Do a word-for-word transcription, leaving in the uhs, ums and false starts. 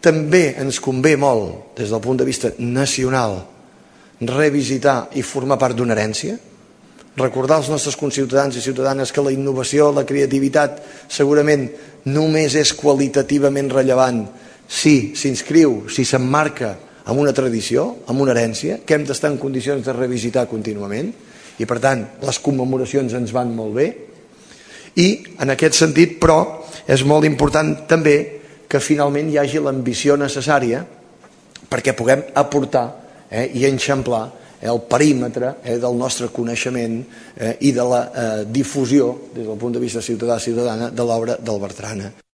també ens convé molt, des del punt de vista nacional, revisitar i formar part d'una herència, recordar als nostres conciutadans i ciutadanes que la innovació, la creativitat, segurament només és qualitativament rellevant si s'inscriu, si s'emmarca en una tradició, en una herència, que hem d'estar en condicions de revisitar contínuament, i per tant les commemoracions ens van molt bé. I en aquest sentit, però, és molt important també que finalment hi hagi l'ambició necessària perquè puguem aportar eh, i enxamplar eh, el perímetre eh, del nostre coneixement eh, i de la eh, difusió, des del punt de vista ciutadà-ciutadana, de l'obra del Bertrana.